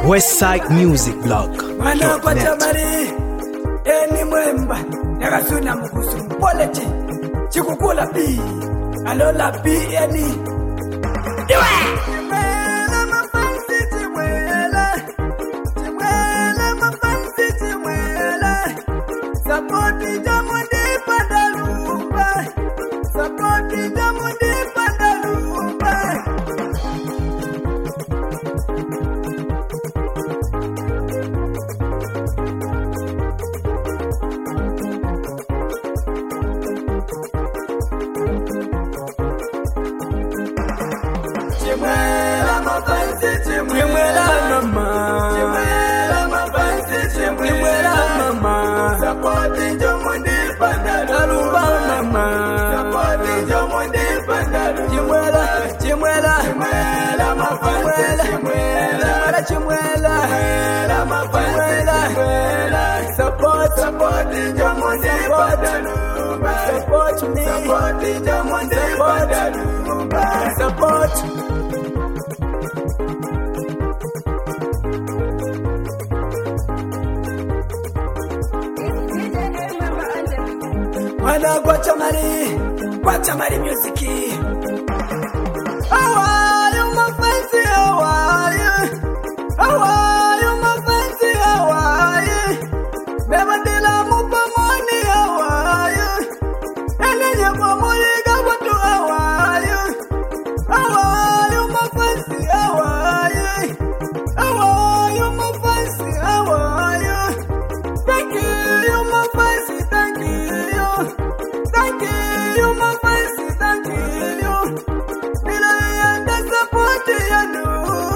Westside Music Blog. Mana kwa chamari eni mwemba yakasuna mukusu mpoleti chikukula bi alola bi eni iwe chimwela mafansi chimwela mafansi chimwela sapoti jamundi pandalumba sapoti jamundi pandalumba Chimwela mafansi chimwela mama chimwela mafansi chimwela mama sapoti jamundi pandalumba mama sapoti jamundi pandalumba chimwela chimwela mafansi chimwela chimwela mafansi chimwela sapoti jamundi pandalumba support me sapoti jamundi pandalumba support Mana kwa chamari music. How are you, my fancy? How are you? How are you, my fancy? How are you? Never did I move for money. How are you? And then you for money, got what to how are you? How are you, my fancy? How are you? How are you, my fancy? How are you? Thank you, my fancy. Thank you. Thank you, my fancy, thank you. Ilay the support you.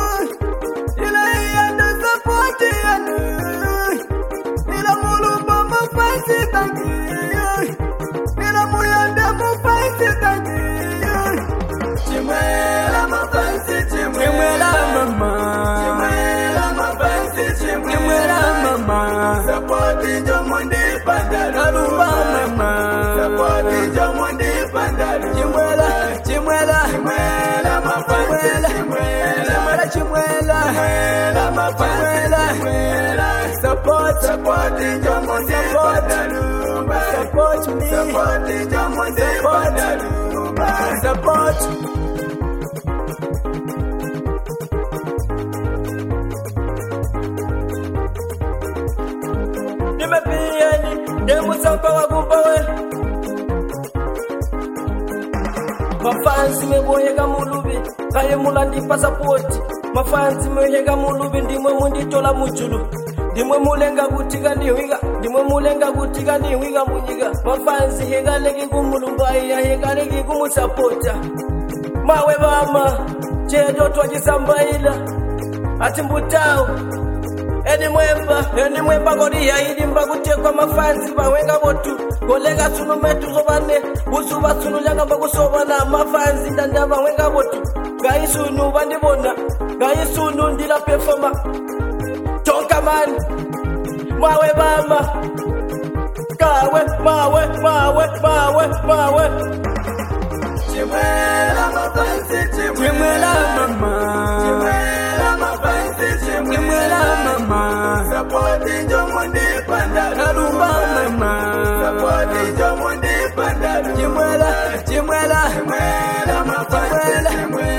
Ilay the support you. Ilamulu my fancy, thank you. Ilamuyanda my fancy, thank you. Chimwela my fancy, chimwela mama. Chimwela my fancy, chimwela mama. Support you, Monday Pandalumba mama. Support jamundi pandalumba chimwela chimwela mafansi chimwela chimwela mafansi support jamundi pandalumba support me support jamundi pandalumba support nimepieni demusamba wakumpawe mafansi meboyeka mulubi kaye mulandi passport mafansi meboyeka mulubi ndimwe munditola mujulu ndimwe mulenga kutika niwiga ndimwe mulenga kutika niwiga munyiga mafansi hekaleki kumulumbai hekaleki kumusapota mawe bama chedo twajisambaila ati mbutao eni mwemba kodi yaidi mbakutekwa mafansi bawenga botu kolega sunu metu zobane usuba sunu lyanga mbakusoba na mafansi ndanda bawenga botu gayi sunu bandibona gayi sunu ndila performa tonka man mawe bama kawe mawe chimwela mafansi chimwela mama chimwela mafansi chimwela mama support jamundi pandalumba mama support jamundi pandalumba chimwela mafansi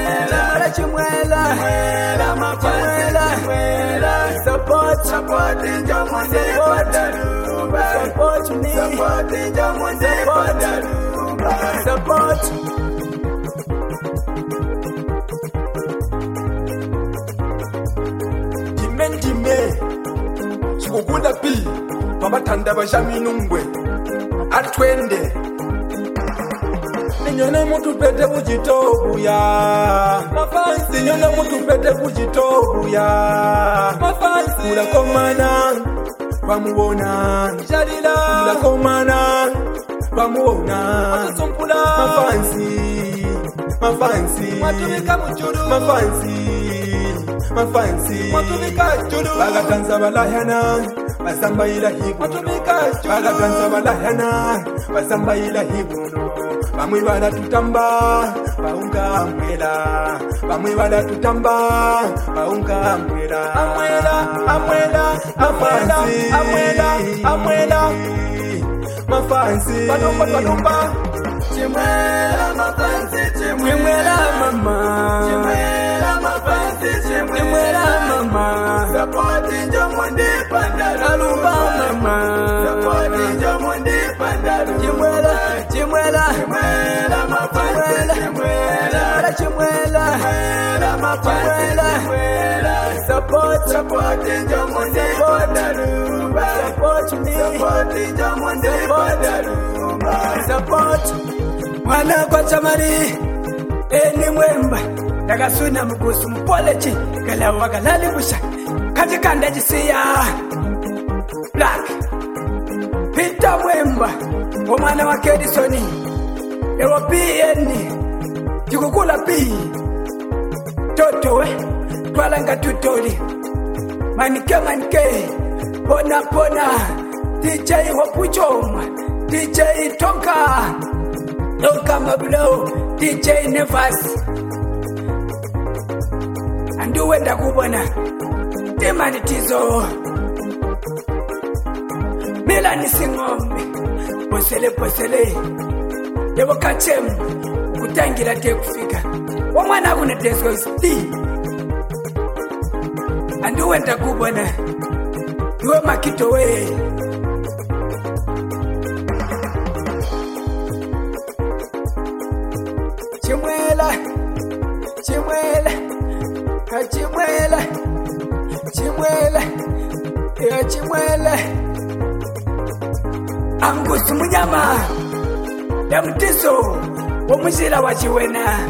chimwela mafansi support jamundi pandalumba support me support jamundi pandalumba support Jime chikukunda pi mabatanda bashaminungwe atwende ninyona mutu pete kujitobu ya mafansi ninyona mutu pete kujitobu ya mafansi mulakomana bamuona jalila mulakomana bamuona atusumpula mafansi matumika mujuru mafansi matumika julu bagatanza balahana basamba ila hibu matumika julu bagatanza balahana basamba ila hibu bamwe balatutamba baungambwela bamwe balatutamba baungambwela amwela mafansi banomba chimwela mafansi chimwela mama chimwela mafansi chimwela mama support njomundi pandaru alumba mama support njomundi pandaru chimwela mafansi chimwela mafansi support njomundi pandaru support me support njomundi pandaru support mwana kwa chamari eni mwemba dagasuna mugusu mpolechi kala wagalali busha kajikanda jisiya black Peter mwemba omwana wa Kedisoni ewo PN jikukula P toto twalanga tutori manike pona DJ Hopuchoma DJ Tonka Mablo DJ Nevas anduwenda kubona temanitizo Melani Singombe posele yebo kachem kutangira te kufika omwana kuna desko isti anduwenda kubona iwe makito we chimwela angusu munyama ya mtiso omuzira wa chiwena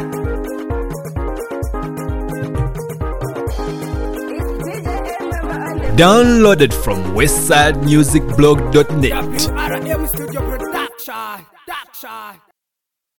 Downloaded from westsidemusicblog.net. WRM Studio Production.